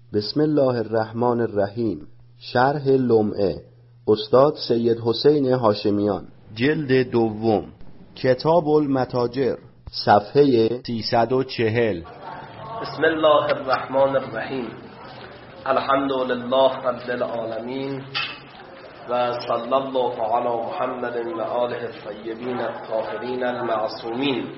بسم الله الرحمن الرحیم. شرح لمعه استاد سید حسین هاشمیان، جلد دوم، کتاب المتاجر، صفحه 340. بسم الله الرحمن الرحیم. الحمد لله رب العالمین و صلی الله علی محمد و آله الطیبین الطاهرین المعصومین.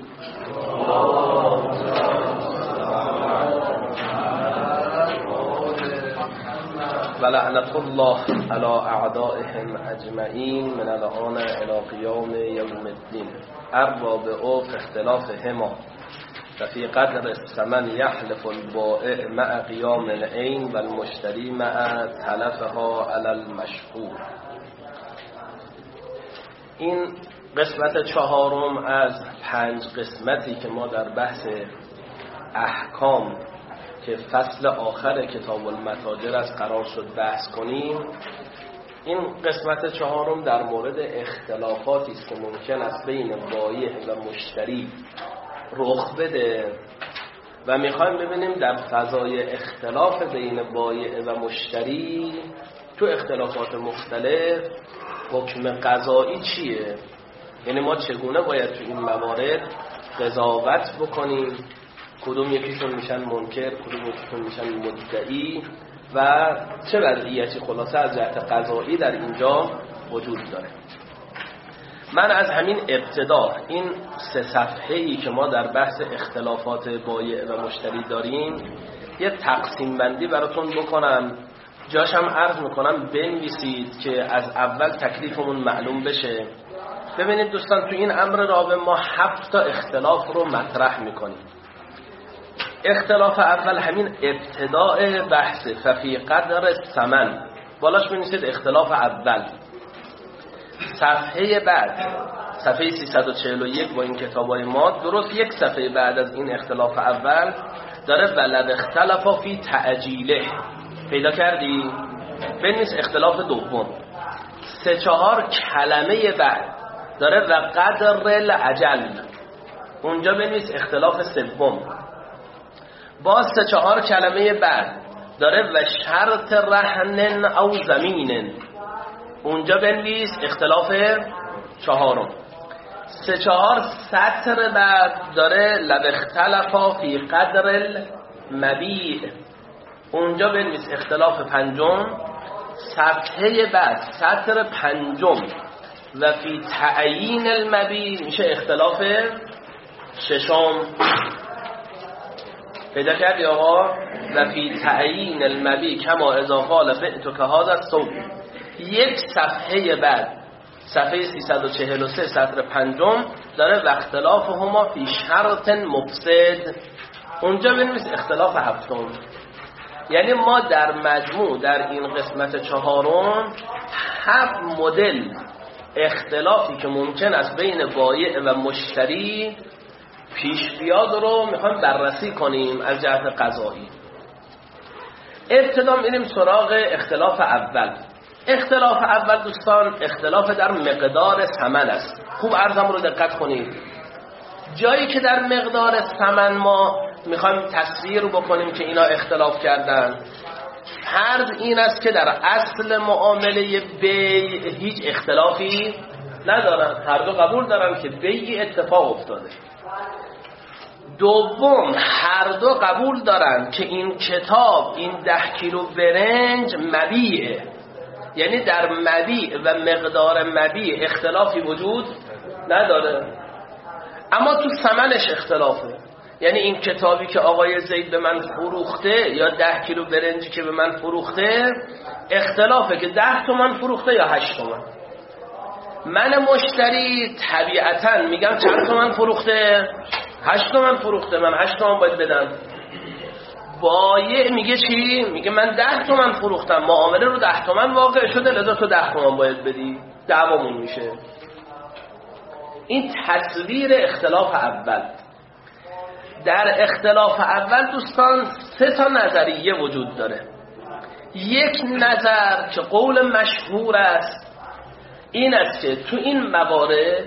و لعنت الله علی اعدائهم اجمعین من الان الی قیام یوم الدین. الرابع فی اختلافهما و فی قدر الثمن یحلف البائع مع قیام العین و المشتری مع تلفها علی المشهور. این قسمت چهارم از 5 قسمتی که ما در بحث احکام که فصل آخر کتاب المتاجر از قرار شد بحث کنیم. این قسمت چهارم در مورد اختلافاتی است که ممکن است بین بایع و مشتری رخ بده و میخوایم ببینیم در فضای اختلاف بین بایع و مشتری تو اختلافات مختلف حکم قضایی چیه، یعنی ما چگونه باید تو این موارد قضاوت بکنیم، کدوم یکیشون میشن منکر، کدوم یکیشون میشن مدعی و چه وضعیتی خلاصه از جهت قضایی در اینجا وجود داره. من از همین ابتدا این 3 صفحه‌ای که ما در بحث اختلافات بایع و مشتری داریم یه تقسیم بندی براتون بکنم، جاشم عرض میکنم بنویسید که از اول تکلیفمون معلوم بشه. ببینید دوستان، تو این امر رابع ما 7 تا اختلاف رو مطرح میکنیم. اختلاف اول همین ابتداء بحث ففی قدر الثمن، بالاش بنویسید اختلاف اول. صفحه بعد صفحه 341 با این کتابای ما درست 1 صفحه بعد از این اختلاف اول داره ولد اختلاف فی تعجیله. پیدا کردی؟ بنویس اختلاف دوم. 3-4 کلمه بعد داره و قدر العجل، اونجا بنویس اختلاف سوم. باز 3-4 کلمه بعد داره و شرط رهن او زمین، اونجا بنویس اختلاف چهارم. 3-4 سطر بعد داره لو اختلفا فی قدر المبیع، اونجا بنویس اختلاف پنجم. صفحه بعد سطر پنجم و فی تعیین المبیع میشه اختلاف ششم. پیدا کردی آقا؟ و فی تعیین المبیع کما اذا قال بعت که هذا الثوب. 1 صفحه بعد صفحه 343 سطر پنجم داره و اختلاف هما فی شرط مفسد، اونجا بنویس اختلاف هفتم. یعنی ما در مجموع در این قسمت چهارم 7 مدل اختلافی که ممکن است بین بایع و مشتری پیش بیاد رو میخوایم بررسی کنیم از جهت قضایی. ابتدا میریم سراغ اختلاف اول. اختلاف اول دوستان اختلاف در مقدار ثمن است. خوب عرضم رو دقت کنید. جایی که در مقدار ثمن ما میخوایم تصویر بکنیم که اینا اختلاف کردن، فرض این است که در اصل معامله بیع هیچ اختلافی ندارن، هر دو قبول دارن که بیع اتفاق افتاده. دوم، هر دو قبول دارن که این کتاب، این 10 کیلو برنج مبیعه، یعنی در مبیع و مقدار مبیع اختلافی وجود نداره، اما تو ثمنش اختلافه. یعنی این کتابی که آقای زید به من فروخته یا 10 کیلو برنجی که به من فروخته اختلافه که 10 تومن فروخته یا 8 تومن. من مشتری طبیعتاً میگم چند تومن فروخته؟ 8 تومن فروخته، من 8 تومن باید بدم. بایع میگه چی؟ میگه من 10 تومن فروختم، معامله رو 10 تومن واقع شده، لذا تو 10 تومن باید بدی. دعوامون میشه. این تصویر اختلاف اول. در اختلاف اول دوستان 3 تا نظریه وجود داره. یک نظر که قول مشهور است این است که تو این موارد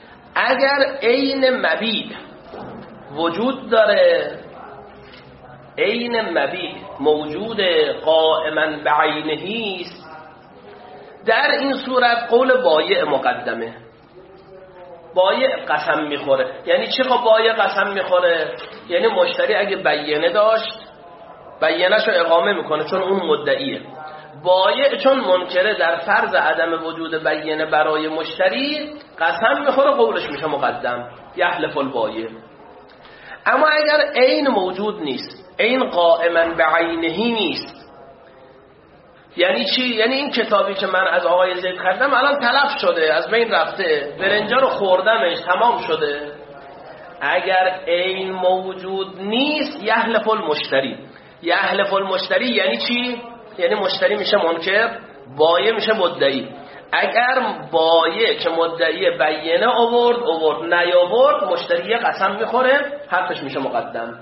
اگر عین مبیع وجود داره عین مبیع موجود قائما بعینهی است، در این صورت قول بایع مقدمه. بایع قسم میخوره. یعنی چی بایع قسم میخوره؟ یعنی مشتری اگه بیینه داشت بیینه‌شو اقامه میکنه چون اون مدعیه. بایع چون منکره در فرض عدم وجود بیینه برای مشتری قسم میخوره، قولش میشه مقدم، یحلف البایع. اما اگر عین موجود نیست، عین قائما بعینهی نیست، یعنی چی؟ یعنی این کتابی که من از آقای زید خریدم الان تلف شده، از بین رفته، برنجا رو خوردمش، تمام شده. اگر عین موجود نیست یحلف المشتری. یحلف المشتری یعنی چی؟ یعنی مشتری میشه منکر، بایع میشه مدعی. اگر بایع که مدعی بیینه آورد نیاورد، مشتری قسم میخوره، حرفش میشه مقدم.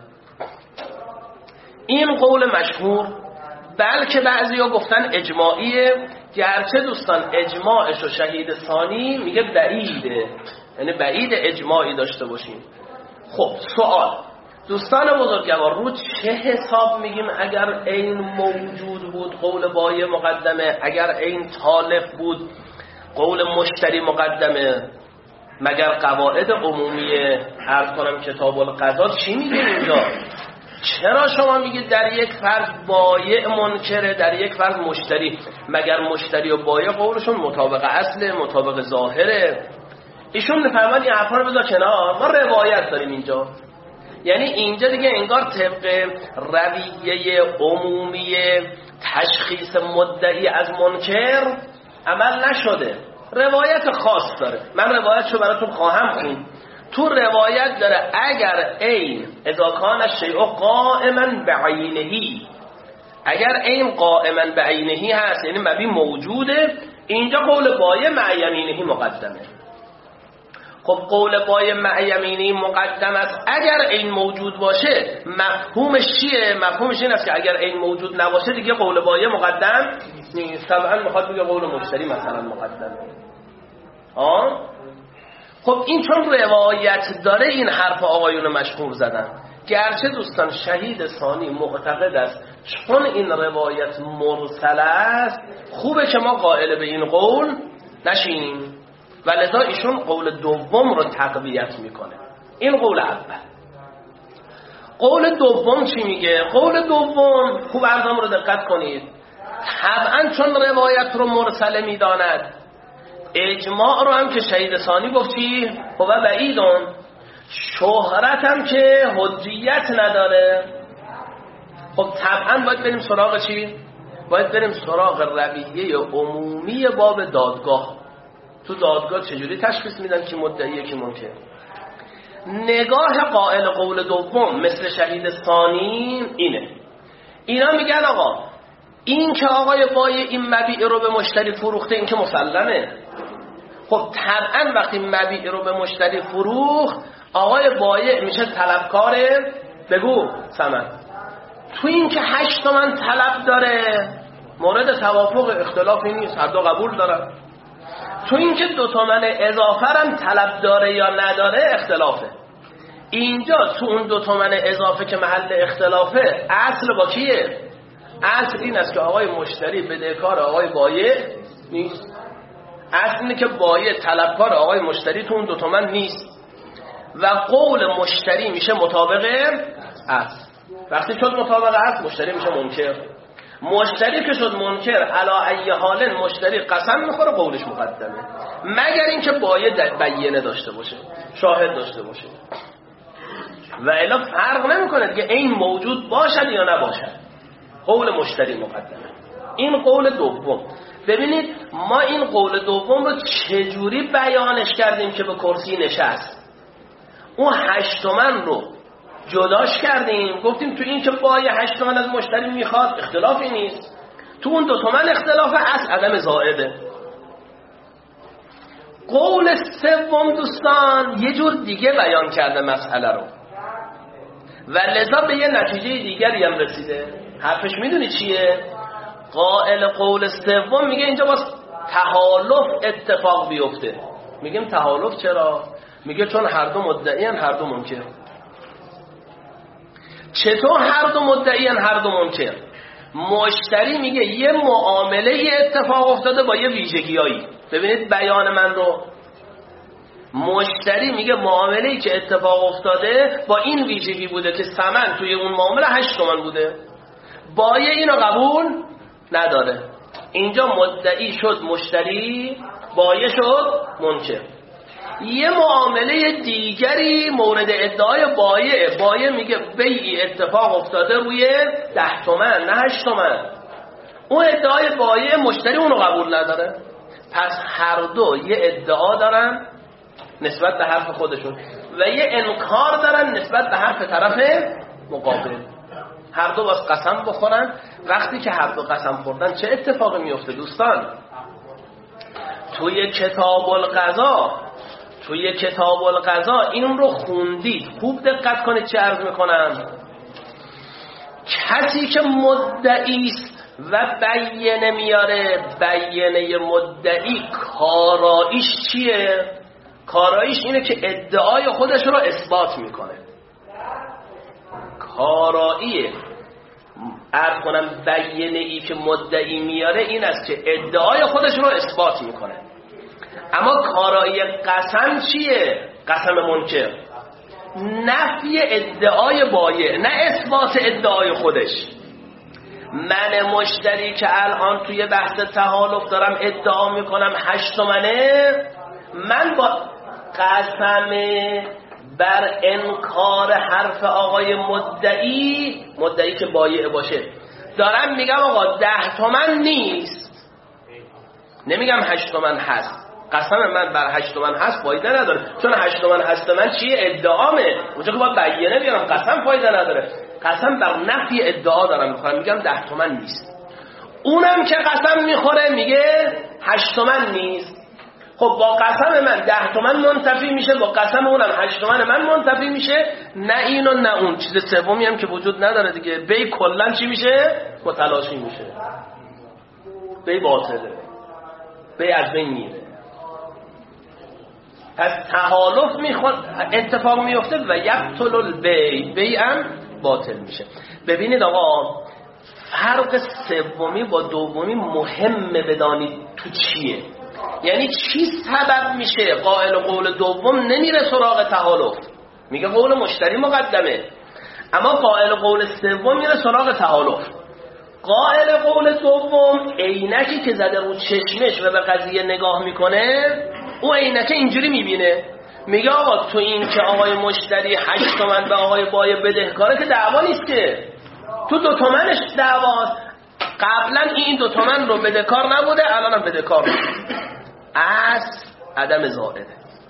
این قول مشهور، بلکه بعضیا گفتن اجماعیه، گرچه دوستان اجماعش و شهید ثانی میگه بعیده، یعنی بعید اجماعی داشته باشیم. خب سوال دوستان بزرگوار، رو چه حساب میگیم اگر عین موجود بود قول بایع مقدمه، اگر عین تالف بود قول مشتری مقدمه؟ مگر قواعد عمومی عرض کنم کتاب القضا چی میگه اینجا؟ چرا شما میگید در یک فرض بایع منکره، در یک فرض مشتری؟ مگر مشتری و بایع قولشون مطابق اصله، مطابق ظاهره؟ ایشون میفرمان این حرفا رو بذار کنار، ما روایت داریم اینجا. یعنی اینجا دیگه انگار طبق رویه عمومی تشخیص مدعی از منکر عمل نشده، روایت خاص داره. من روایتشو براتون خواهم خوند. تو روایت داره اگر عین اذا کان الشیء قائما بعینهی، اگر عین قائما بعینهی هست یعنی مبی موجوده، اینجا قول بایع مع یمینهی مقدمه. خب قول بایع مع یمینهی مقدم است اگر عین موجود باشه. مفهومش چیه؟ مفهومش این است که اگر عین موجود نباشه دیگه قول بایع مقدم نیست. طبعا میخواد بگه قول مشتری مثلا مقدمه. خب این چون روایت داره این حرف آقایون مشهور زدن، گرچه دوستان شهید ثانی معتقد است چون این روایت مرسل است خوبه که ما قائل به این قول نشینیم، ولذا ایشون قول دوم رو تقویت میکنه. این قول اول. قول دوم چی میگه؟ قول دوم خوب ارزم رو دقت کنید، طبعا چون روایت رو مرسله میداند، اجماع رو هم که شهید ثانی گفت چی؟ خب بعیدون، شهرت هم که حجیت نداره. خب طبعا باید بریم سراغ چی؟ باید بریم سراغ رویه عمومی باب دادگاه. تو دادگاه چجوری تشخیص میدن که مدعیه که منکر؟ نگاه قائل قول دوم مثل شهید ثانی اینه، اینا میگن آقا این که آقای بایع این مبیع رو به مشتری فروخته این که مسلمه. خب طبعا وقتی مبیع رو به مشتری فروخت آقای بایع میشه طلبکار، بگو ثمن. تو این که 8 تومن طلب داره مورد توافق اختلافی نیست، هر دو قبول دارن. تو این که 2 تومن اضافه هم طلب داره یا نداره اختلافه. اینجا تو اون 2 تومن اضافه که محل اختلافه، اصل با کیه؟ اصل این است که آقای مشتری بدهکار آقای بایع نیست. اصل اینه که بایع طلبکار آقای مشتری تو اون 2 تومن نیست و قول مشتری میشه مطابق اصل. وقتی شد مطابق اصل مشتری میشه منکر. مشتری که شد منکر علی ای حال مشتری قسم میخوره قولش مقدمه، مگر اینکه بایع بیینه داشته باشه، شاهد داشته باشه. و الا فرق نمیکنه دیگه این موجود باشد یا نباشد، قول مشتری مقدمه. این قول دوم. ببینید ما این قول دوم رو چجوری بیانش کردیم که به کرسی نشست. اون 8 تومن رو جداش کردیم، گفتیم تو این که بایع 8 تومن از مشتری میخواد اختلافی نیست، تو اون 2 تومن اختلاف از عدم زائده. قول سوم دوستان یه جور دیگه بیان کرده مسئله رو و لذا به یه نتیجه دیگری هم رسیده. حرفش میدونی چیه؟ قائل قول سوم میگه اینجا باز تحالف اتفاق بیفته. میگیم تحالف چرا؟ میگه چون هر دو مدعیان هر دو منکر. چطور هر دو مدعیان هر دو منکر؟ مشتری میگه یه معامله اتفاق افتاده با یه ویژگیایی. ببینید بیان من رو، مشتری میگه معامله‌ای که اتفاق افتاده با این ویژگی بوده که ثمن توی اون معامله 8 تومن بوده، بایع اینو قبول نداره. اینجا مدعی شد مشتری، بایع شد منکر. یه معامله دیگری مورد ادعای بایع، بایع میگه بیعی اتفاق افتاده روی 10 تومن نه 8 تومن، اون ادعای بایع، مشتری اونو قبول نداره. پس هر دو یه ادعا دارن نسبت به حرف خودشون و یه انکار دارن نسبت به حرف طرف مقابل. هر دو باز قسم بخورن. وقتی که هر دو قسم خوردن چه اتفاقی میفته دوستان؟ توی کتاب القضا این رو خوندید، خوب دقت کنید چه عرض میکنم. کسی که مدعی است و بیانه میاره، بیانه مدعی کاراییش چیه؟ کاراییش اینه که ادعای خودش رو اثبات میکنه. کاراییه عرض کنم بیانه ای که مدعی میاره این است که ادعای خودش رو اثبات میکنه. اما کارایی قسم چیه؟ قسم منکر نفی ادعای بایع، نه اثبات ادعای خودش. من مشتری که الان توی بحث تحالف دارم ادعا میکنم 8 تومنه، من با قسم بر انکار حرف آقای مدعی که بایع باشه دارم میگم آقا 10 تومن نیست، نمیگم 8 تومن هست. قسم من بر 8 تومن هست فایده نداره، چون 8 تومن هست من چیه؟ ادعامه. اونجا که باید بیانه بیارم، قسم فایده نداره. قسم بر نفی ادعا دارم میخورم، میگم 10 تومن نیست. اونم که قسم میخوره میگه 8 تومن نیست. خب با قسم من 10 تومن منتفی میشه، با قسم اونم 8 تومن من منتفی میشه. نه این و نه اون. چیز سومی هم که وجود نداره دیگه. بی کلا چی میشه؟ متلاشی میشه. بی باطله، بی از بین میره. پس تحالف اتفاق میفته و یبطل البیع هم باطل میشه. ببینید آقا فرق سومی با دومی مهمه بدانید تو چیه. یعنی چی سبب میشه قائل قول دوم نمیره سراغ تحالف، میگه قول مشتری مقدمه، اما قائل قول سوم میره سراغ تحالف. قائل قول دوم عینکی که زده رو چشمش و به قضیه نگاه میکنه، او عینکه اینجوری میبینه، میگه آقا تو این که آقای مشتری 8 تومن به آقای بایع بدهکاره که دعوا نیست، که تو 2 تومنش دعواست. قبلا این 2 تومن رو بدهکار نبوده، الان هم بدهکار نبوده. عدم زائده.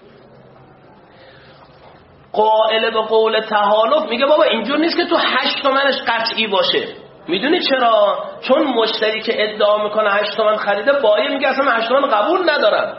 قائل به قول تحالف میگه بابا اینجور نیست که تو 8 تومنش قطعی باشه. میدونی چرا؟ چون مشتری که ادعا میکنه 8 تومن خریده، بایع میگه اصلا 8 تومن قبول ندارم.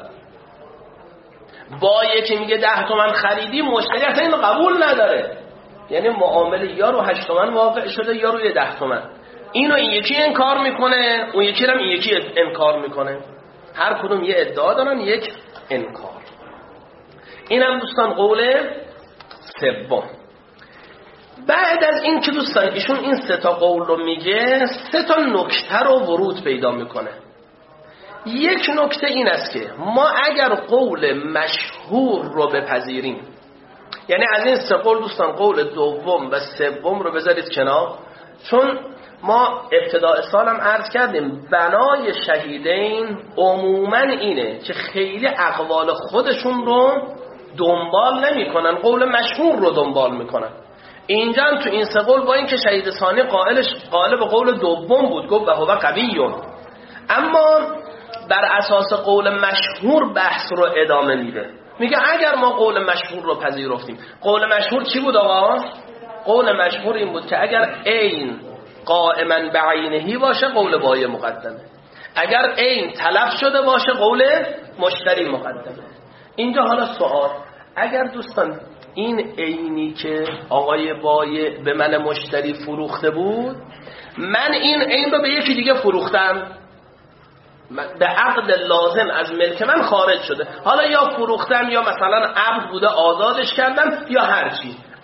بایع که میگه 10 تومن خریدی، مشتری اصلا اینو قبول نداره. یعنی معامله یا رو 8 تومن واقع شده یا روی 10 تومن. اینو این یکی انکار میکنه، اون یکی هم این یکی انکار میکنه. هر کدوم یه ادعا دارن، یک انکار. اینم دوستان قول سوم. بعد از این که دوستان ایشون این 3 تا قول رو میگه، 3 تا نکته رو ورود پیدا میکنه. یک نکته این است که ما اگر قول مشهور رو بپذیریم، یعنی از این 3 قول دوستان قول دوم و سوم رو بذارید کنار، چون ما ابتداء سالم عرض کردیم بنای شهیدین عموما اینه که خیلی اقوال خودشون رو دنبال نمی کنن، قول مشهور رو دنبال میکنن. اینجا هم تو این 3 قول با این که شهید ثانی قائل به قول دوم بود، گفت و هو قویون، اما بر اساس قول مشهور بحث رو ادامه میده. میگه اگر ما قول مشهور رو پذیرفتیم، قول مشهور چی بود آقا؟ قول مشهور این بود که اگر عین قائما بعینهی باشه قول بایع مقدمه، اگر عین تلف شده باشه قول مشتری مقدمه. اینجا حالا سوال، اگر دوستان این عینی که آقای بایع به من مشتری فروخته بود، من این عین رو به یکی دیگه فروختم، به عقد لازم از ملک من خارج شده، حالا یا فروختم یا مثلا عقد بوده آزادش کردم یا هرچی،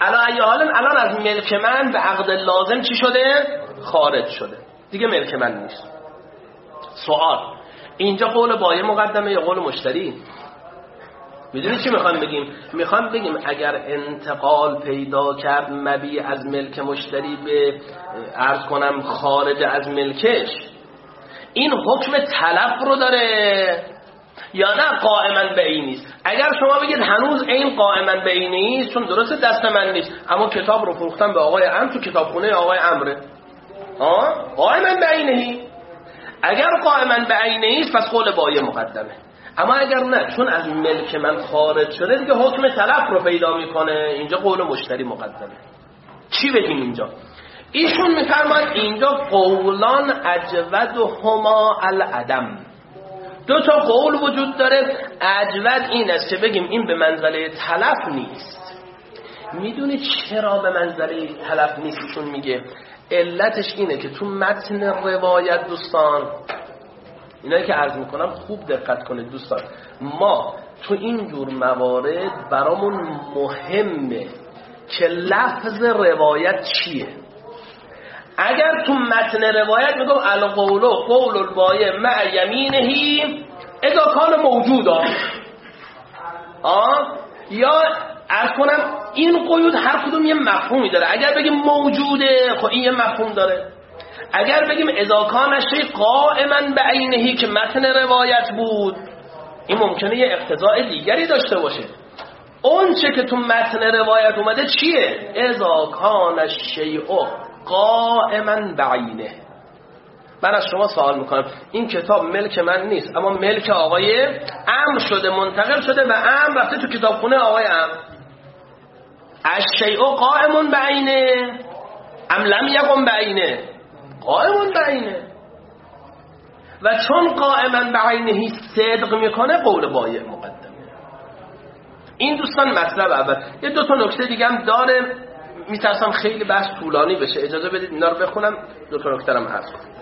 الان از ملک من به عقد لازم چی شده؟ خارج شده، دیگه ملک من نیست. سوال، اینجا قول بایع مقدمه یا قول مشتری؟ میدونی چی میخوام بگیم؟ میخوام بگیم اگر انتقال پیدا کرد مبیع از ملک مشتری به عرض کنم خارج از ملکش، این حکم تلف رو داره یا نه قائما به این نیست؟ اگر شما بگید هنوز این قائما به این نیست، چون درسته دست من نیست اما کتاب رو فروختم به آقای عمرو، تو کتابخونه آقای عمرو، قائما به اینهی. اگر قائما به اینهی پس قول بایع مقدمه. اما اگر نه، چون از ملک من خارج شده دیگه حکم تلف رو پیدا میکنه، اینجا قول مشتری مقدمه. چی بگیم اینجا؟ ایشون میفرماید اینجا قولان اجودهما العدم، دو تا قول وجود داره. اجود این است که بگیم این به منزله تلف نیست. میدونی چرا به منزله تلف نیست؟ ایشون میگه علتش اینه که تو متن روایت دوستان، اینایی که عرض میکنم خوب دقت کنید دوستان، ما تو این جور موارد برامون مهمه که لفظ روایت چیه. اگر تو متن روایت میگم القول قول البایع مع یمینه اذا کان موجودا، یا عرض کنم این قیود هر کدوم یه مفهومی داره. اگر بگیم موجوده خب این یه مفهوم داره، اگر بگیم اذا کان شیء قائما بعینه که متن روایت بود، این ممکنه یه اقتضاء دیگری داشته باشه. اون چه که تو متن روایت اومده چیه؟ اذا کان الشیء قائما بعینه. من از شما سوال میکنم، این کتاب ملک من نیست اما ملک آقای عمرو شده، منتقل شده و عمرو رفته تو کتابخونه آقای عمرو. الشیء قائم بعینه ام لم یقم بعینه؟ قائم بعینه. و چون قائما بعینه صدق میکنه قول بایع مقدمه. این دوستان مطلب اول. یه دو تا نکته دیگه هم داره، میترسم خیلی بحث طولانی بشه، اجازه بدید اینا رو بخونم، دو تا نکته رو عرض کنم.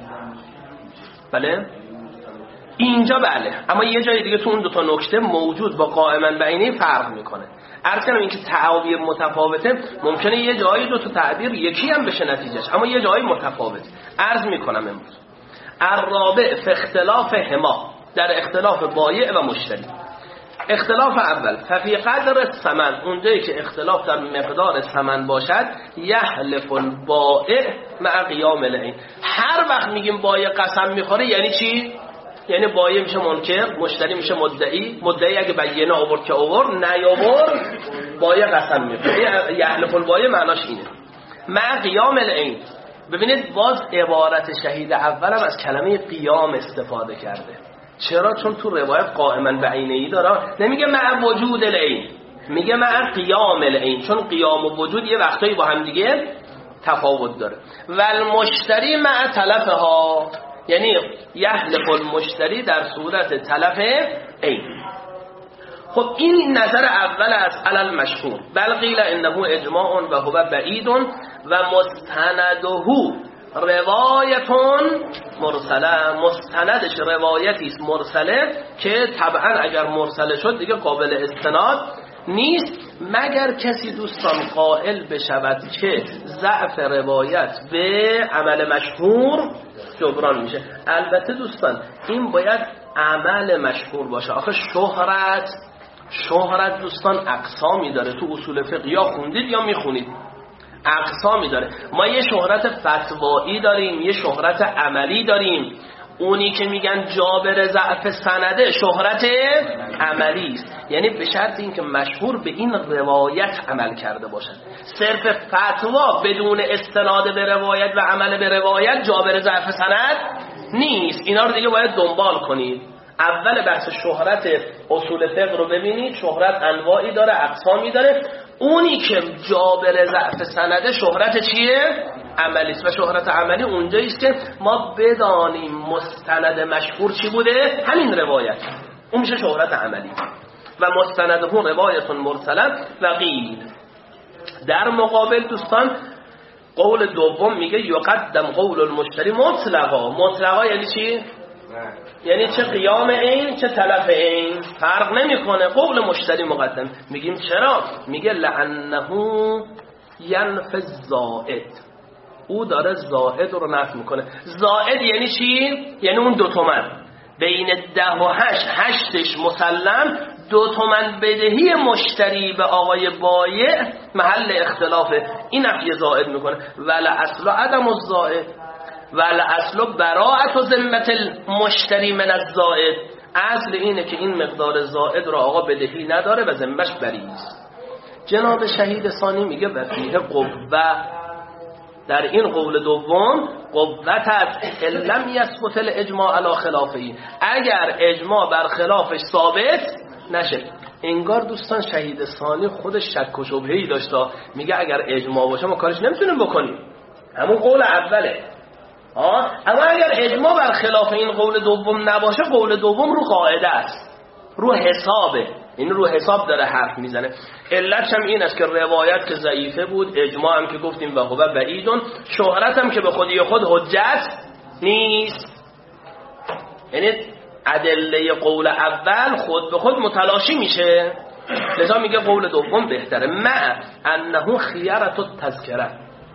بله اینجا بله، اما یه جای دیگه تو اون دو تا نکته موجود با قائما بعینه فرق میکنه. عرض کنم این که تعابیر متفاوته، ممکنه یه جایی دو تا تعبیر یکی هم بشه نتیجهش، اما یه جایی متفاوت. عرض میکنم امروز الرابع فی اختلاف هما، در اختلاف بایع و مشتری. اختلاف اول ففی قدر الثمن، اونجایی که اختلاف در مقدار ثمن باشد، یحلف البائع مع قیام العین. هر وقت میگیم بایع قسم میخوره یعنی چی؟ یعنی بایع میشه منکر، مشتری میشه مدعی. مدعی اگه بینه آورد که آورد، نیاورد بایع قسم میخوره. یحلف البایع معناش اینه مع قیام العین. ببینید باز عبارت شهید اولم از کلمه قیام استفاده کرده. چرا؟ چون تو روایت قائما بعینه‌ای داره، نمیگه مع وجود العین، میگه مع قیام العین، چون قیام و وجود یه وقتایی با هم دیگه تفاوت داره. و المشتری مع تلفها، یعنی یحلف المشتری در صورت تلف عین. خب این نظر اول از علل مشهور، بل قیل انه اجماع و هو بعید و مستنده روایتون مرسله. مستندش روایتی است مرسله که طبعا اگر مرسله شد دیگه قابل استناد نیست، مگر کسی دوستان قائل بشود که ضعف روایت به عمل مشهور جبران میشه. البته دوستان این باید عمل مشهور باشه. آخه شهرت دوستان اقسامی داره، تو اصول فقه یا خوندید یا میخونید، اقسامی داره. ما یه شهرت فتوایی داریم، یه شهرت عملی داریم. اونی که میگن جابر ضعف سنده شهرت عملی است، یعنی به شرط اینکه مشهور به این روایت عمل کرده باشد. صرف فتوا بدون استناد به روایت و عمل به روایت جابر ضعف سند نیست. اینا رو دیگه باید دنبال کنید. اول بحث شهرت اصول فقه رو ببینید. شهرت انواعی داره، اقسامی داره. اونی که جابر ضعف سنده شهرت چیه؟ عملی است. و شهرت عملی اونجایی است که ما بدانیم مستند مشهور چی بوده، همین روایت، اون میشه شهرت عملی. و مستنده روایت مرسله و قیل. در مقابل دوستان قول دوم میگه یقدم قول المشتری مطلقا. مطلقا یعنی چی؟ یعنی چه قیام عین چه تلف عین فرق نمیکنه، قول مشتری مقدم. میگیم چرا؟ میگه لعنه ینفی الزائد، او داره زائد رو نفی میکنه. زائد یعنی چی؟ یعنی اون 2 تومن بین 10 و 8 مسلم، 2 تومن بدهی مشتری به آقای بایع محل اختلافه، این نفی زائد میکنه. ول اصل عدم الزائد ول اصل براءت و ذمت المشتری من الزائد، اصل اینه که این مقدار زائد رو آقا بدهی نداره و ذمش بری است. جناب شهید ثانی میگه و فیه قوه، در این قول دوم قوت است لم یثبت الاجماع علی خلافه، اگر اجماع بر خلافش ثابت نشه. انگار دوستان شهید ثانی خودش شک و شبهه‌ای داشته، میگه اگر اجماع باشه ما کارش نمیتونیم بکنیم، همون قول اوله. اما اگر اجماع بر خلاف این قول دوم نباشه، قول دوم رو قاعده است، رو حسابه، این رو حساب داره حرف میزنه. علتش هم این است که روایت که ضعیفه بود، اجماع هم که گفتیم و هو بعیدون، شهرت هم که به خودی خود حجت نیست. یعنی ادله قول اول خود به خود متلاشی میشه، لذا میگه قول دوم بهتره. مع انه خیرت التذکره،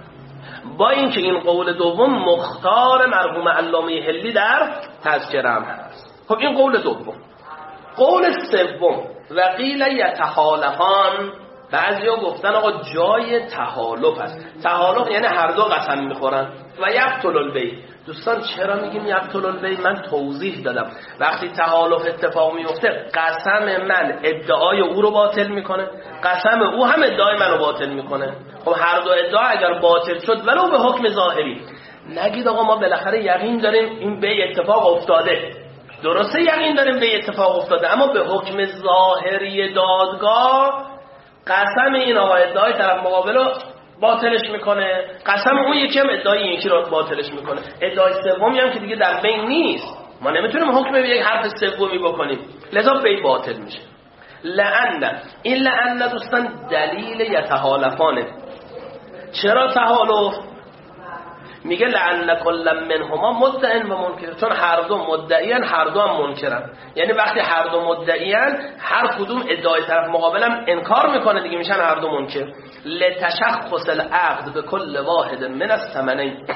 با اینکه این قول دوم مختار مرحوم علامه حلی در تذکره هم هست. خب این قول دوم. قول سوم و قیل یتحالفان، بعضیا گفتن آقا جای تحالف است. تحالف یعنی هر دو قسم میخورن. و یقتل البیع، دوستان چرا میگیم یقتل البیع؟ من توضیح دادم وقتی تحالف اتفاق میفته قسم من ادعای او رو باطل میکنه، قسم او هم ادعای من رو باطل میکنه. خب هر دو ادعا اگر باطل شد ولو به حکم ظاهری، نگید آقا ما بالاخره یقین داریم این بیع اتفاق افتاده. درسته یقین داریم بیع اتفاق افتاده، اما به حکم ظاهری دادگاه قسم این آقا ادعای طرف مقابل رو باطلش میکنه، قسم اون یکی هم ادعای یکی رو باطلش میکنه. ادعای سومی هم که دیگه در بین نیست، ما نمیتونیم حکم به یک حرف سومی بکنیم، لذا بیع باطل میشه. لعن، این لعن دوستان دلیل یتحالفانه. چرا تحالف؟ میگه لعن کل منهما مدعی و منکر، چون هر دو مدعیان هر دو هم منکرن. یعنی وقتی هر دو مدعیان هر کدوم ادعای طرف مقابلم انکار میکنه دیگه، میشن هر دو منکر. لتشخص العقد به کل واحد من الثمنین،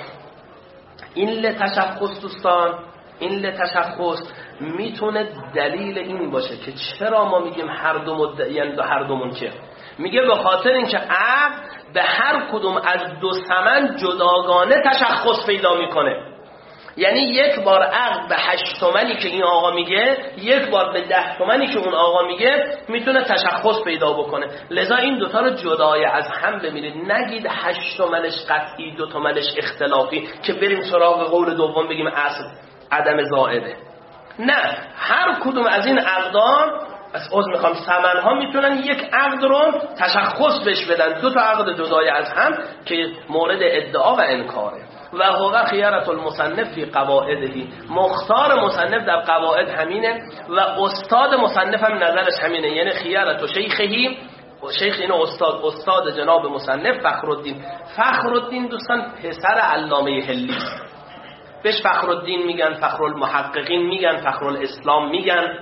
این لتشخص دوستان، این لتشخص میتونه دلیل این باشه که چرا ما میگیم هر دو مدعیان و هر دو منکر. میگه به خاطر اینکه عقد به هر کدوم از 2 ثمن جداگانه تشخص پیدا میکنه. یعنی یک بار عقد به 8 تومنی که این آقا میگه، یک بار به 10 تومنی که اون آقا میگه میتونه تشخص پیدا بکنه. لذا این دوتا رو جدای از هم ببینید، نگید 8 تومنش قطعی 2 تومنش اختلافی که بریم سراغ قول دوم بگیم اصل عدم زائده. نه، هر کدوم از این عقدان میخوام ثمنها میتونن یک عقد رو تشخص بهش بدن، 2 تا عقد جدای از هم که مورد ادعا و انکاره. و هو خیارت المصنف فی قواعده، مختار مصنف در قواعد همینه و استاد مصنف هم نظرش همینه. یعنی خیارت و شیخهی، شیخ اینو استاد جناب مصنف فخرالدین. فخرالدین دوستان پسر علامه حلی، بهش فخرالدین میگن، فخرالمحققین میگن، فخرالاسلام میگن.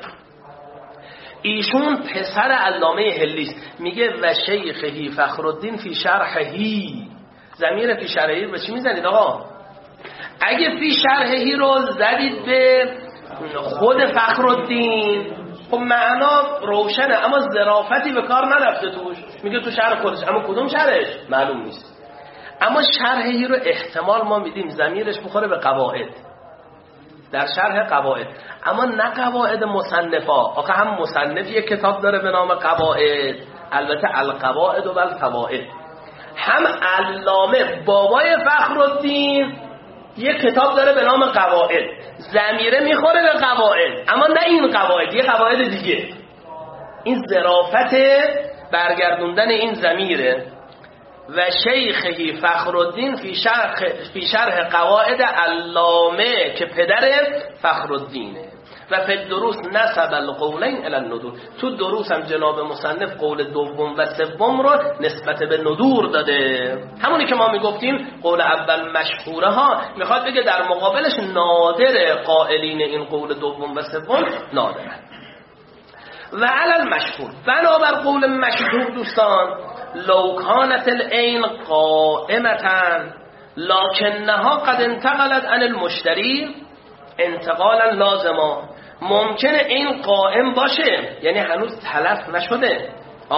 ایشون پسر علامه حلی است. میگه و شیخهی فخرالدین فی شرحهی، ضمیر فی شرحهی رو به چی میزنید آقا؟ اگه فی شرحهی رو زدید به خود فخرالدین خب معنا روشنه، اما ظرافتی به کار نرفته توش. میگه تو شرح خودش، اما کدوم شرحش معلوم نیست. اما شرحهی رو احتمال ما میدیم ضمیرش بخوره به قواعد، در شرح قواعد، اما نه قواعد مصنفا. آخه هم مصنف یک کتاب داره به نام قواعد، البته القواعد و الفوائد، هم علامه بابای فخرالدین یک کتاب داره به نام قواعد، ضمیره میخوره به قواعد، اما نه این قواعد، یه قواعد دیگه. این ظرافت برگردوندن این ضمیره. و شیخهی فخرالدین فی شرح قواعد علامه که پدر فخرالدینه. و فی الدروس نسب القولین الی الندور. تو دروس هم جناب مصنف قول دوم و سوم رو نسبت به ندور داده. همونی که ما میگفتیم قول اول مشهوره ها، میخواد بگه در مقابلش نادر قائلین این قول دوم و سوم نادره. و علی المشهور، بنابر قول مشهور دوستان، لو کانت العین قائمتا لکنها قد انتقلت عن المشتری انتقالا لازما. ممکنه این قائم باشه، یعنی هنوز تلف نشده،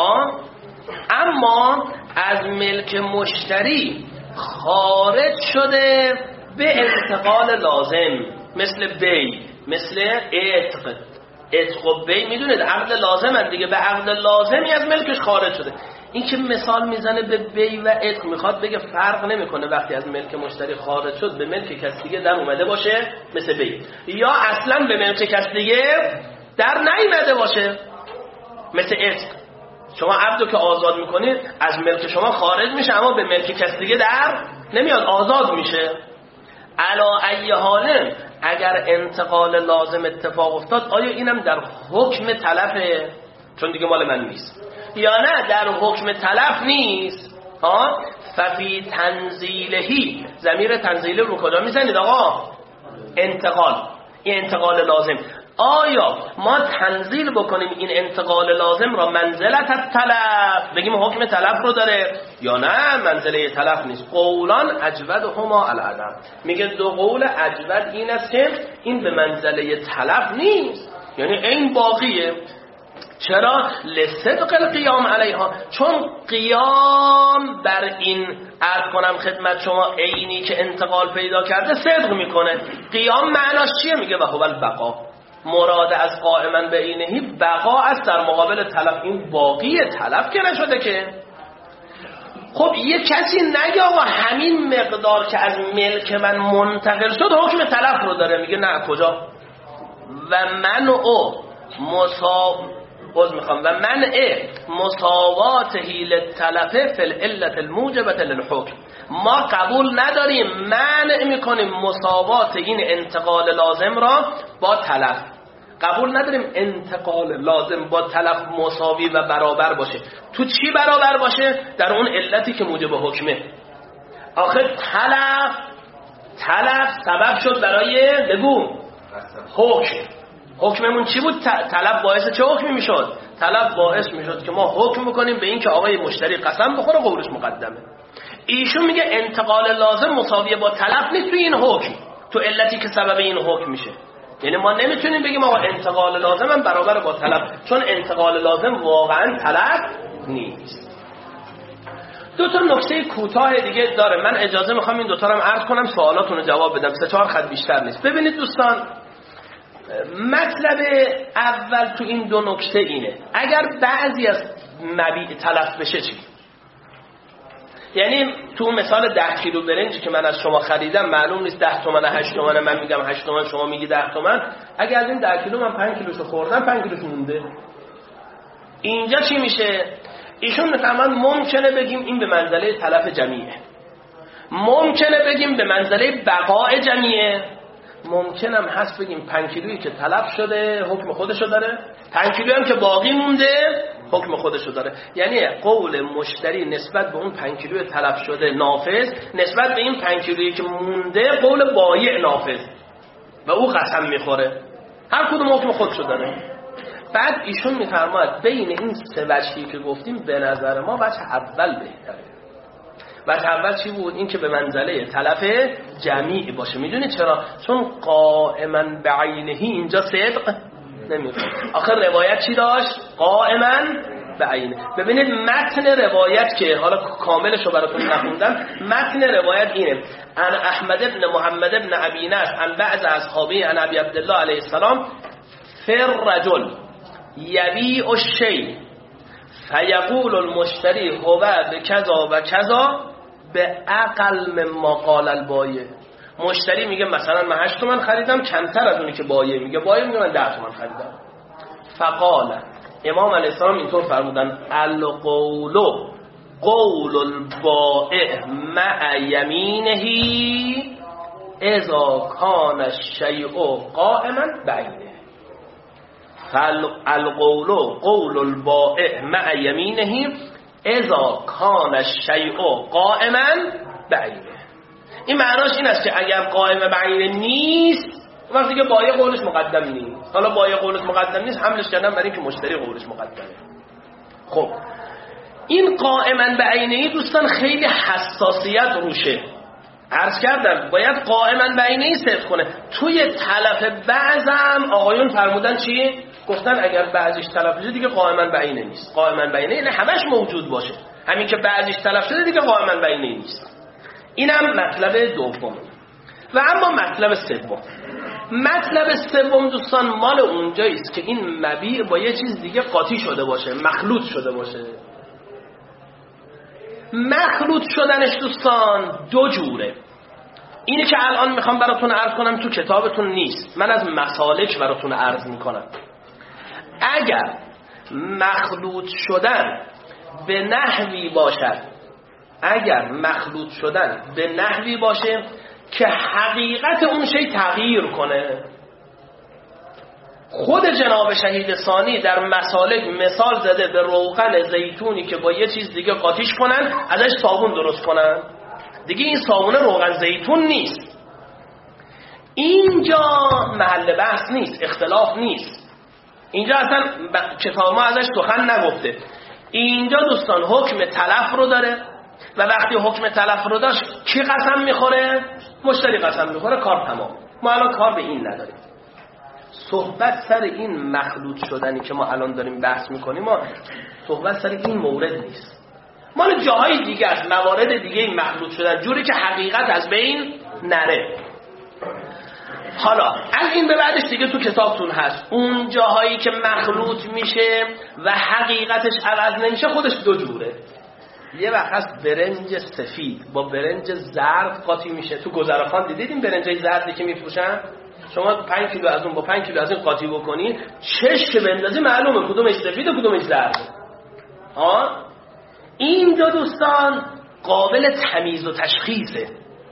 اما از ملک مشتری خارج شده به انتقال لازم، مثل بی، مثل عتق و بی. میدونید عقد لازم هست دیگه، به عقد لازمی از ملکش خارج شده. این که مثال میزنه به بی و عتق، میخواد بگه فرق نمیکنه وقتی از ملک مشتری خارج شد به ملک کس دیگه در اومده باشه مثل بی، یا اصلا به ملک کس دیگه در نیامده باشه مثل عتق. شما عبدو که آزاد میکنید از ملک شما خارج میشه، اما به ملک کس دیگه در نمیاد، آزاد میشه. علا ای حال، اگر انتقال لازم اتفاق افتاد، آیا اینم در حکم تلفه چون دیگه مال من نیست، یا نه در حکم تلف نیست؟ ففی تنزیلهی، ضمیر تنزیله رو کجا میزنید آقا؟ انتقال، این انتقال لازم. آیا ما تنزیل بکنیم این انتقال لازم را منزلت التلف، بگیم حکم تلف رو داره، یا نه منزله تلف نیست؟ قولان اجودهما العدم، میگه دو قول اجود این است که این به منزله تلف نیست، یعنی این باقیه. چرا؟ لصدق القیام علیها، چون قیام بر این عرض کنم خدمت شما عینی که انتقال پیدا کرده صدق میکنه. قیام معناش چیه؟ میگه و هو البقا، مراد از قائما به اینهی بقا است در مقابل تلف. این باقی تلف که نشده که. خب یه کسی نگه آقا همین مقدار که از ملک من منتقل شد حکم تلف رو داره، میگه نه. کجا؟ و من او و منع مساوات حیل تلفه فی العلت الموجبت للحکم. ما قبول نداریم، منع میکنیم مساوات این انتقال لازم را با تلف. قبول نداریم انتقال لازم با تلف مساوی و برابر باشه. تو چی برابر باشه؟ در اون علتی که موجب حکمه. آخر تلف سبب شد برای بگو حکممون چی بود؟ طلب باعث چه حکمی میشد؟ طلب باعث میشد که ما حکم بکنیم به این که آقای مشتری قسم بخوره قولش مقدمه. ایشون میگه انتقال لازم مساویه با طلب نیست تو این حکم، تو علتی که سبب این حکم میشه. یعنی ما نمیتونیم بگیم آقا انتقال لازم هم برابر با طلب، چون انتقال لازم واقعا طلب نیست. دو تا نکته کوتاه دیگه داره، من اجازه میخوام این دو تا رو عرض کنم، سوالاتون رو جواب بدم، 3-4 خط بیشتر نیست. ببینید دوستان، مطلب اول تو این دو نکته اینه، اگر بعضی از مبیع تلف بشه چی؟ یعنی تو مثال 10 کیلو برنجی که من از شما خریدم، معلوم نیست 10 تومن 8 تومن، من میگم 8 تومن شما میگی 10 تومن، اگر از این 10 کیلو من 5 کیلوشو خوردم 5 کیلوش مونده، اینجا چی میشه؟ ایشون میفهمن ممکنه بگیم این به منزله تلف جمعیه، ممکنه بگیم به منزله بقاء جمعیه، ممکنم هست بگیم 5 کیلویی که تلف شده حکم خودشو داره، 5 کیلویی هم که باقی مونده حکم خودشو داره. یعنی قول مشتری نسبت به اون 5 کیلوی تلف شده نافذ، نسبت به این 5 کیلویی که مونده قول بایع نافذ و او قسم میخوره، هر کدوم حکم خودشو داره. بعد ایشون میفرماید بین این سه وجهی که گفتیم به نظر ما وجه اول بهتره. وجه اول چی بود؟ این که به منزله تلف جمیع باشه. میدونید چرا؟ چون قائما بعینهی اینجا صدق نمیکنه. آخر روایت چی داشت؟ قائما بعینه. ببینید متن روایت که حالا کاملش رو براتون نخوندم، متن روایت اینه: ان احمد ابن محمد ابن ابی نصر ان بعض اصحابه ان ابی عبدالله علیه السلام فر رجل یبیع الشیء فیقول المشتری هو بکذا و کذا به اقل مما قال البایع. مشتری میگه مثلا من 8 تومن خریدم، کمتر از اونی که بایع میگه، بایع میگه من 10 تومن خریدم. فقال، امام علیه السلام اینطور فرمودن: القول قول البائع مع یمینه اذا کان الشیء قائما بعینه. فالقول قول البائع مع یمینه اذا کان الشیء قائما بعینه. این معناش این است که اگر قائم بعینه نیست وقتی که بایع قولش مقدم نیست. حالا بایع قولش مقدم نیست حملش کردن برای اینکه مشتری قولش مقدمه. خب این قائما بعینه دوستان خیلی حساسیت روشه. عرض کردم باید قائما بعینه صدق کنه. توی تلف بعضم آقایون فرمودن چی؟ گفتن اگر بعضیش تلف شده دیگه قائما بعینه نیست. قائما بعینه یعنی همش موجود باشه. همین که بعضیش تلف شده دیگه قائما بعینه نیست. اینم مطلب دوم. و اما مطلب سوم. مطلب سوم دوستان مال اونجایی است که این مبیع با یه چیز دیگه قاطی شده باشه، مخلوط شده باشه. مخلوط شدنش دوستان دو جوره. اینی که الان میخوام براتون عرض کنم تو کتابتون نیست، من از مسالک براتون عرض میکنم. اگر مخلوط شدن به نحوی باشد، اگر مخلوط شدن به نحوی باشه که حقیقت اون شی تغییر کنه. خود جناب شهید ثانی در مسالک مثال زده به روغن زیتونی که با یه چیز دیگه قاطیش کنن ازش صابون درست کنن. دیگه این صابون روغن زیتون نیست. اینجا محل بحث نیست، اختلاف نیست. اینجا اصلا کتاب ما ازش سخن نگفته. اینجا دوستان حکم تلف رو داره و وقتی حکم تلف رو داشت کی قسم میخوره؟ مشتری قسم میخوره، کار تمام. ما الان کار به این نداریم. صحبت سر این مخلوط شدنی که ما الان داریم بحث میکنیم، ما صحبت سر این مورد نیست. مال جاهای دیگه است، موارد دیگه این مخلوط شدن جوری که حقیقت از بین نره. حالا از این به بعدش دیگه تو کتابتون هست اون جاهایی که مخلوط میشه و حقیقتش عوض نمیشه خودش دو جوره. یه وقت هست برنج سفید با برنج زرد قاطی میشه. تو گذرخان دیدید این برنجای زردی که میفروشن؟ شما 5 کیلو از اون با 5 کیلو از این قاطی بکنی چش که بندازی معلومه کدومش سفید و کدومش زرد. این دو دوستان قابل تمیز و تشخیصه.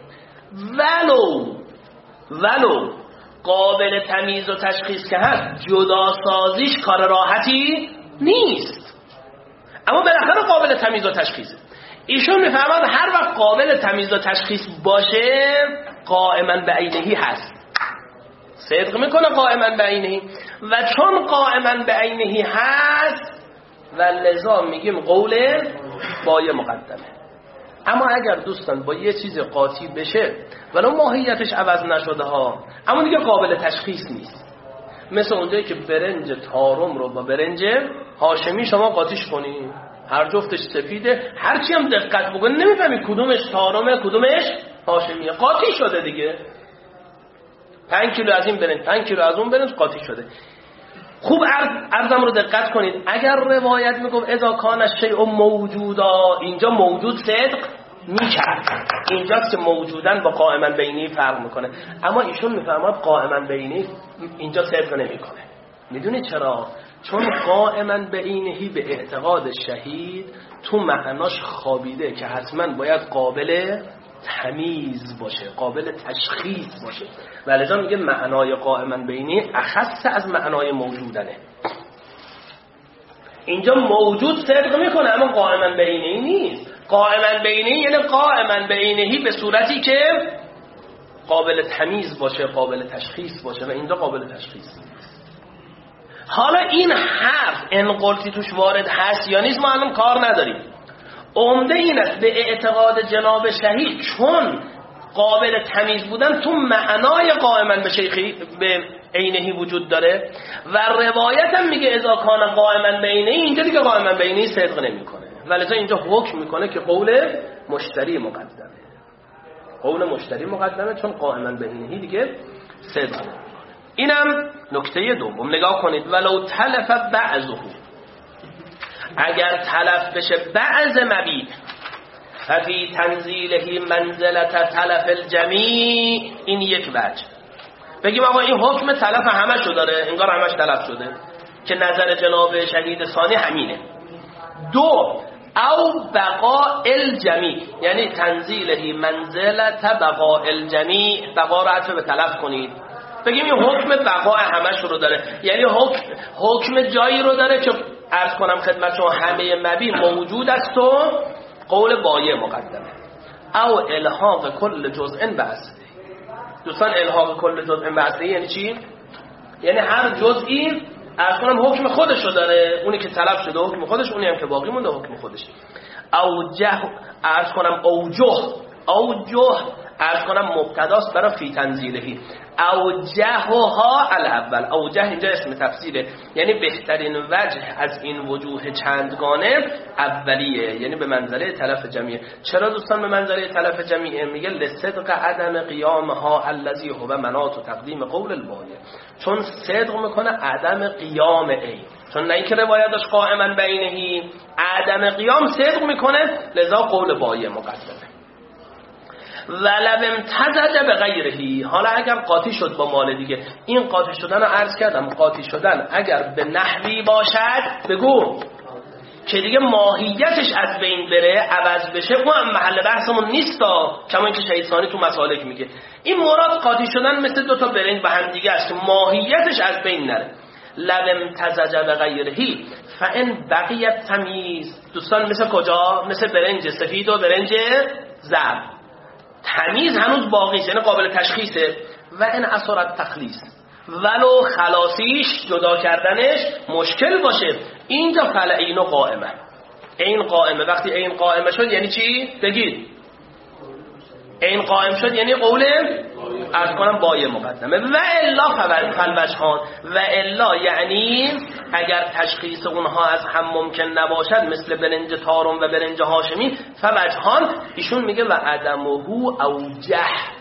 ولو قابل تمیز و تشخیص که هست جدا سازیش کار راحتی نیست، اما بالاخره قابل تمیز و تشخیصه. ایشون میفهمد هر وقت قابل تمیز و تشخیص باشه قائما بعینهی هست، صدق میکنه قائما بعینهی. و چون قائما بعینهی هست و لذا میگیم قول بایع مقدمه. اما اگر دوستان با یه چیز قاطی بشه ولو ماهیتش عوض نشده ها، اما دیگه قابل تشخیص نیست. مثل اونجایی که برنج تارم رو با برنج هاشمی شما قاطیش کنی، هر جفتش سفیده، هرچی هم دقت بکنی نمیفهمی کدومش تارمه کدومش هاشمیه، قاطی شده دیگه. 5 کیلو از این برنج 5 کیلو از اون برنج قاطی شده. خوب عرضم رو دقت کنید. اگر روایت میگم اذا کان الشیء موجودا، اینجا موجود صدق میکرد. اینجاست که موجودن با قائما بینی فرق میکنه. اما ایشون میفهمد قائما بینی اینجا صدق نمیکنه. میدونی چرا؟ چون قائما بینی به اعتقاد شهید تو معناش خوابیده که حتما باید قابل تمیز باشه، قابل تشخیص باشه. ولذا میگه معنای قائما بینی اخص از معنای موجودنه. اینجا موجود صدق میکنه اما قائما بینی نیست. قائما بینی یعنی قائما بینی به صورتی که قابل تمیز باشه، قابل تشخیص باشه، و اینجا قابل تشخیص نیست. حالا این حرف انقلتی توش وارد هست یا نیست ما الان کار نداریم. عمده این است به اعتقاد جناب شهید چون قابل تمیز بودن تو معنای قائما به عینهی وجود داره و روایت هم میگه اذا کان قائما بینه، اینجا دیگه قائما بینه صدق نمیکنه. ولذا اینجا حکم میکنه که قول مشتری مقدمه. قول مشتری مقدمه چون قائما بینهی دیگه صدق نمیکنه. اینم نکته دوم. نگاه کنید ولو تلف بعضه، اگر تلف بشه بعض مبیع ففی تنزیله منزلت تلف الجمیع، این یک وجه. بگیم آقا این حکم تلف همه شو داره، انگار همش تلف شده که نظر جناب شهید ثانی همینه. دو او بقاء الجمیع، یعنی تنزیله منزلت بقاء الجمیع، بقا رو عطف به تلف کنید. بگیم این حکم بقاء همش رو داره، یعنی حکم جایی رو داره که عرض کنم خدمت شما همه مبی موجود است و قول بایع مقدمه. او الحاق کل جزء بأصله. دوستان الحاق کل جزء بأصله یعنی چی؟ یعنی هر جزئی عرض کنم حکم خودش رو داره، اونی که طلب شده حکم خودش، اونی هم که باقی مونده حکم خودش. اوجه عرض کنم اوجه عرض کنم مبتداست برای فی تنزیلهی. اوجهها الاول، اوجه اینجا اسم تفسیره، یعنی بهترین وجه از این وجوه چندگانه اولیه، یعنی به منزله تلف جمیع. چرا دوستان به منزله تلف جمیع؟ میگه لصدق عدم قیامها الذی هو مناط و تقدیم قول البایع، چون صدق میکنه عدم قیام ای، چون نه اینکه روایتش قائما بینهی، عدم قیام صدق میکنه، لذا قول بایع مقدمه. ولو امتزج به غیرهی، حالا اگر قاطی شد با مال دیگه، این قاطی شدن رو عرض کردم، قاطی شدن اگر به نحوی باشد بگو که دیگه ماهیتش از بین بره، عوض بشه، اون هم محل بحثمون نیست، کما اینکه شهید ثانی تو مسالک میگه این مراد قاطی شدن مثل دو تا برنج به هم دیگه است، ماهیتش از بین نره. لو امتزج به غیرهی فان بقیت تمیز، دوستان مثل کجا؟ مثل برنج سفید و برنج زرد، تمیز هنوز باقی است، یعنی قابل تشخیصه. و این اثرت تخلیص، ولو خلاصیش جدا کردنش مشکل باشه، اینجا فل عین قائمه. عین قائمه، وقتی عین قائمه شد یعنی چی؟ بگید عین قائم شد یعنی قول عرض کنم بایع مقدمه. و الا فالوجهان، و الا یعنی اگر تشخیص اونها از هم ممکن نباشد، مثل برنج تارم و برنج هاشمی، فوجهان، ایشون میگه و عدمه اوجه،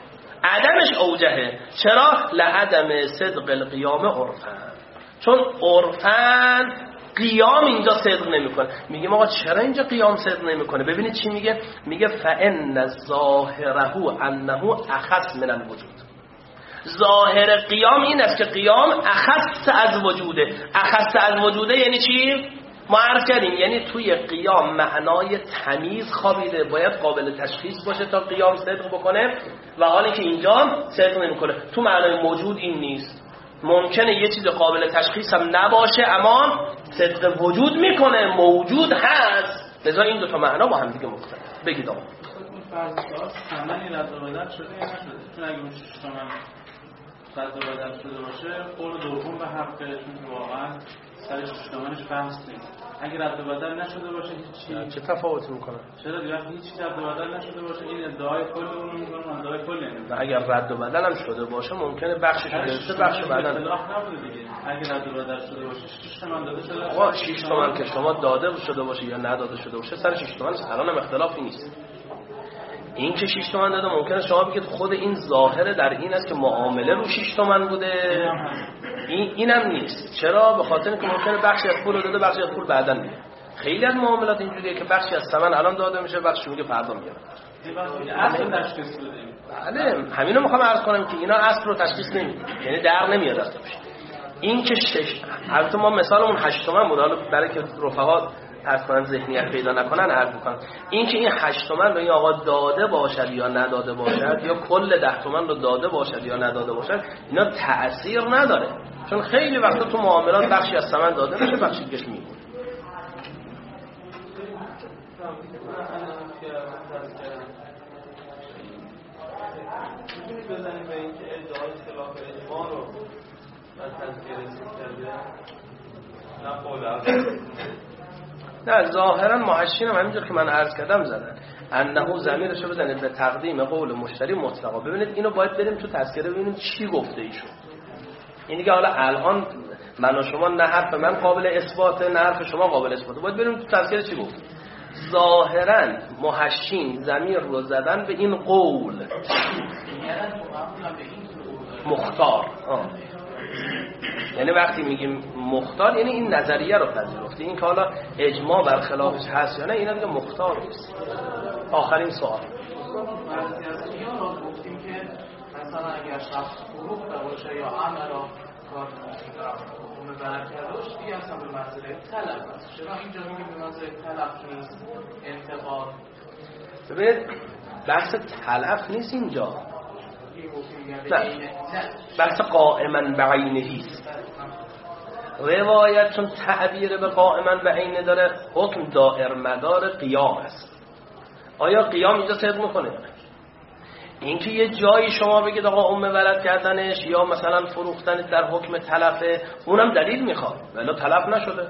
عدمش اوجهه. چرا؟ لعدم صدق القیام عرفن، چون عرفن قیام اینجا صدق نمیکنه. میگیم آقا چرا اینجا قیام صدق نمیکنه؟ ببینید چی میگه، میگه فان ظاهره انه اخص من الوجود. ظاهر قیام این است که قیام اخص از وجوده. اخص از وجوده یعنی چی؟ ما عرض کردیم یعنی توی قیام معنای تمیز خوابیده، باید قابل تشخیص باشه تا قیام صدق بکنه، و حالی که اینجا صدق نمیکنه. تو معنای موجود این نیست، ممکنه یه چیز قابل تشخیص هم نباشه اما صدق وجود میکنه، موجود هست. لذا این دو تا معنا با هم دیگه مختلف. بگید آقا فرض اساس ثمنی رد و بدل شده یا نشده؟ چون اگه اون 6 تومن رد و بدل شده باشه، قول دوم به حقه، چون واقعا سر 6 تومنش بحث نیست. اگه رد و بدل نشده باشه هیچ چه تفاوتی میکنه؟ چرا دیگه هیچ رد و بدل نشده باشه این ادعای کل اون رو میکنه، ادعای کل نمیکنه. اگر رد و بدل هم شده باشه ممکنه بخشش گرفته بخش بدل نبوده دیگه. اگه رد و بدل شده باشه 6 تومن داده شده. آقا 6 تومن که شما داده شده باشه یا نداده شده باشه سر 6 تومن الان هم اختلافی نیست. این که 6 تومن داده ممکنه شما بگید خود این ظاهره در این است که معامله رو 6 تومن بوده، اینم نیست. چرا؟ به خاطر اینکه ممکنه بخشی از پول داده بخشی از پول بعداً میاد. خیلی از معاملات اینجوریه که بخشی از ثمن الان داده میشه، بخشی میگه فردا میاد. اصل تشخیص بدیم. بله همینو میخوام عرض کنم که اینا اصل رو تشخیص نمیده، یعنی در نمیاد از توش. این که 6 البته ما مثالمون 8 تومن بود، حالا برای که رفقا عرض کنن ذهنیت پیدا نکنن عرض میکنم این که این 8 تومن رو این آقا داده باشد یا نداده باشد، یا کل 10 تومن رو داده باشد یا نداده باشد، اینا تأثیر نداره، چون خیلی وقتا تو معاملات بخشی از ثمن داده میشه بخشی دیگه میمونه. بزنیم به اینکه ادعای خلاف اجماع رو از تذکیه رسید کرده نه قول نه ظاهرا محشین هم همینجور که من عرض کردم زدن انه ضمیرشو بزنید به تقدیم قول مشتری مطلقا. ببینید اینو باید بریم تو تذکره ببینیم چی گفته ایشون. این دیگه حالا الان من و شما نه حرف من قابل اثباته نه حرف شما قابل اثباته، باید بریم تو تذکره چی گفت. ظاهرا محشین ضمیر رو زدن به این قول مختار. یعنی وقتی میگیم مختار یعنی این نظریه رو پذیرفته، این که حالا اجماع بر خلافش هست یا نه اینا دیگه مختار نیست. آخرین سوال بعضی از اینا رو گفتیم که مثلا اگر شخص فروخته باشه یا عملا کار حکم برکرداش دیگه اصلا به منزله طلب است. چرا اینجا میگیم به منزله طلب نیست انتقاد؟ ببینید بحث تلف نیست اینجا، نه، بحث قائما بعینهی است. روایت چون تعبیر به قائما بعینه داره، حکم دائر مدار قیام است. آیا قیام اینجا صدق میکنه؟ اینکه یه جایی شما بگید آقا ولد کردنش یا مثلا فروختن در حکم تلفه، اونم دلیل میخواد ولی تلف نشده.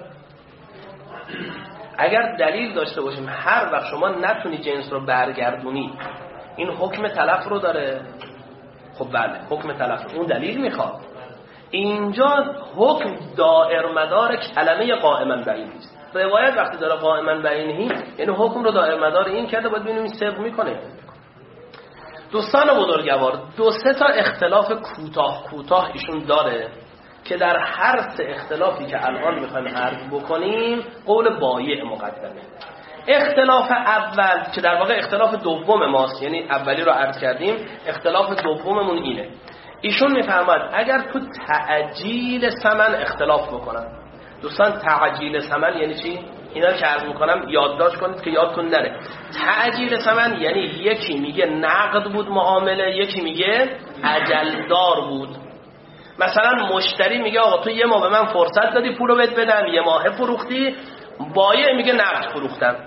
اگر دلیل داشته باشیم هر وقت شما نتونی جنس رو برگردونی این حکم تلف رو داره، خب بله حکم تلف اون دلیل میخواد. اینجا حکم دائر مدار کلمه قائما بعینه است. روایت وقتی داره قائما بعینه یعنی حکم رو دائر مدار این کرده، باید ببینیم این صدق میکنه. دوستان بزرگوار، دو سه تا اختلاف کوتاه ایشون داره که در هر سه اختلافی که الان میخوایم عرض بکنیم قول بایع مقدمه. اختلاف اول که در واقع اختلاف دوم ماست، یعنی اولی رو عرض کردیم، اختلاف دوممون اینه. ایشون میفرماد اگر تو تعجیل ثمن اختلاف بکنن. دوستان تعجیل ثمن یعنی چی؟ اینا رو که عرض میکنم یادداشت کنید که یادتون نره. تعجیل ثمن یعنی یکی میگه نقد بود معامله، یکی میگه اجلدار بود. مثلا مشتری میگه آقا تو یه ماه به من فرصت دادی پولو بهت بدم، یه ماه فروختی، بایع میگه نقد فروختم.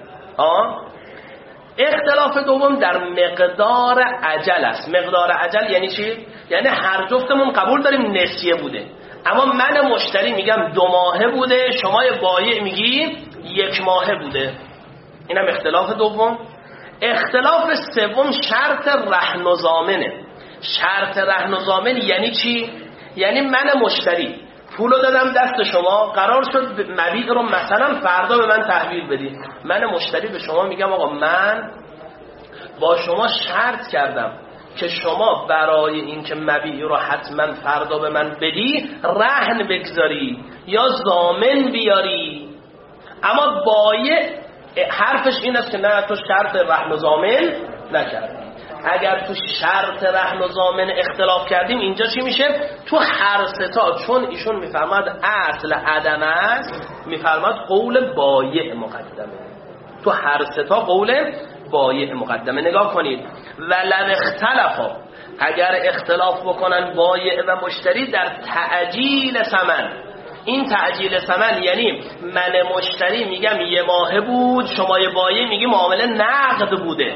اختلاف دوم در مقدار اجل است. مقدار اجل یعنی چی؟ یعنی هر جفتمون قبول داریم نسیه بوده، اما من مشتری میگم 2 ماهه بوده، شما بایع میگی 1 ماهه بوده. اینم اختلاف دوم. اختلاف سوم شرط رهن و ضامنه. شرط رهن و ضامن یعنی چی؟ یعنی من مشتری پولو دادم دست شما، قرار شد مبیع رو مثلا فردا به من تحویل بدی. من مشتری به شما میگم آقا من با شما شرط کردم که شما برای این که مبیع رو حتما فردا به من بدی رهن بگذاری یا ضامن بیاری. اما بایع حرفش این است که نه تو شرط رهن و ضامن نکردی. اگر تو شرط رهن و ضامن اختلاف کردیم اینجا چی میشه؟ تو هر ستا چون ایشون میفرماد اصل عدم است، میفرماد قول بایع مقدمه. تو هر ستا قول بایع مقدمه. نگاه کنید ولو اختلافا، اگر اختلاف بکنن بایع و مشتری در تعجیل ثمن. این تعجیل ثمن یعنی من مشتری میگم 1 ماهه بود، شما بایع میگی معامله نقد بوده.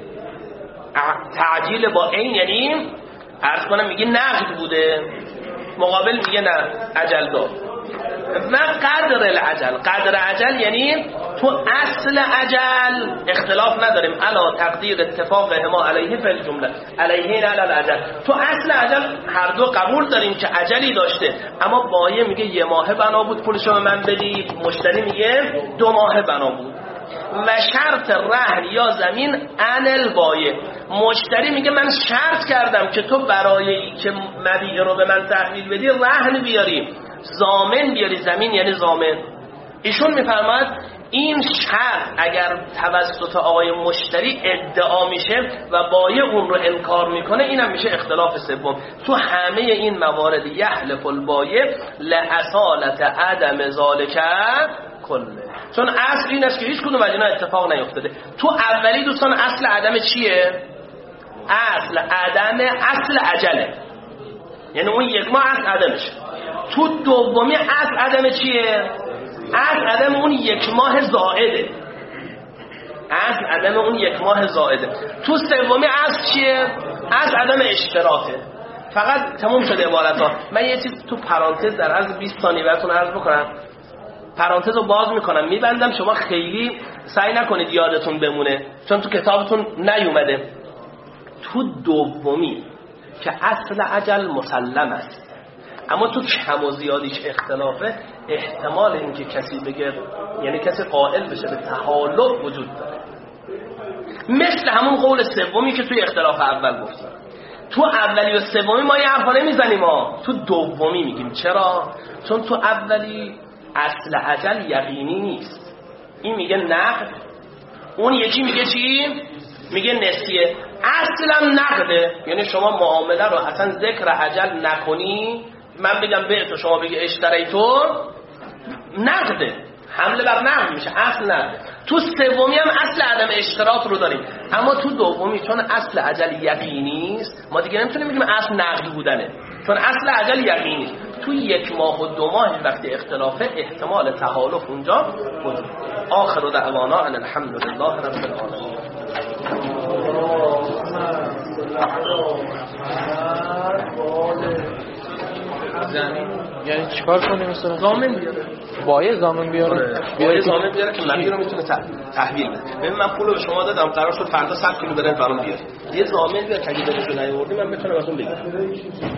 تعجیل با این یعنی عرض کنم میگه نقد بوده، مقابل میگه نه اجل دار. و قدر العجل، قدر عجل یعنی تو اصل عجل اختلاف نداریم، علا تقدیر اتفاق ما علیه فی الجمله علیه علی العجل. تو اصل عجل هر دو قبول داریم که عجلی داشته، اما بایع میگه 1 ماهه بنا بود پولشو به من بدی، مشتری میگه 2 ماهه بنا بود. و شرط رهن یا زمین انل بایع، مشتری میگه من شرط کردم که تو برای که مبیع رو به من تحویل بدی رهن بیاری، ضامن بیاری. زمین یعنی ضامن. ایشون میفرماد این شرط اگر توسط آقای مشتری ادعا میشه و بایع اون رو انکار میکنه، اینم میشه اختلاف سوم. تو همه این موارد یحلف البایع لاصالت عدم ذالک کله. چون اصل این است که هیچ کدوم از اینا اتفاق نیفتاده. تو اولی دوستان اصل عدم چیه؟ اصل عدم اصل عجله، یعنی اون 1 ماه اصل عدمشه. تو دومی اصل عدم چیه؟ اصل عدم اون 1 ماه زائده. اصل عدم اون 1 ماه زائده. تو سومی اصل چیه؟ اصل عدم اشتراطه. فقط تموم شده عبارت ها. من یه چیز تو پرانتز در عرض 20 ثانیه براتون عرض بکنم. پرانتز رو باز میکنم میبندم، شما خیلی سعی نکنید یادتون بمونه چون تو کتابتون نیومده. تو دومی که اصل عجل مسلم است، اما تو کم و زیادیش اختلافه، احتمال اینکه کسی بگه یعنی کسی قائل بشه به تحالف وجود داره، مثل همون قول سومی که توی اختلاف اول گفتم. تو اولی و سومی ما یه حرفا نمیزنیم، تو دومی میگیم. چرا؟ چون تو اولی اصل عجل یقینی نیست، این میگه نقد، اون یکی میگه چی؟ میگه نسیه. اصلا نقده، یعنی شما معامله رو اصلا ذکر عجل نکنی، من بگم به تو شما بگی اشتری تو، نقده، حمله بر نقد میشه، اصل نقده. تو سومی هم اصل عدم اشتراط رو داریم، اما تو دومی چون اصل اجل یقینی است ما دیگه نمیتونیم بگیم اصل نقدی بودنه، چون اصل اجل یقینی است. تو 1 ماه و 2 ماه وقتی اختلافه احتمال تحالف اونجا وجود. آخر دعوانا ان الحمد لله رب العالمین. یعنی چیکار کنیم مثلا؟ ضامن بیاره. باید ضامن بیاره. باید ضامن بیاره که مبلغ رو میتونه تحویل بده. ببین من پولو به شما دادم قرار شد فردا 100 کیلو برنج برام بیاری. یه ضامن بیاره که اگه برنجو نیاوردی من بتونم ازون بگیرم.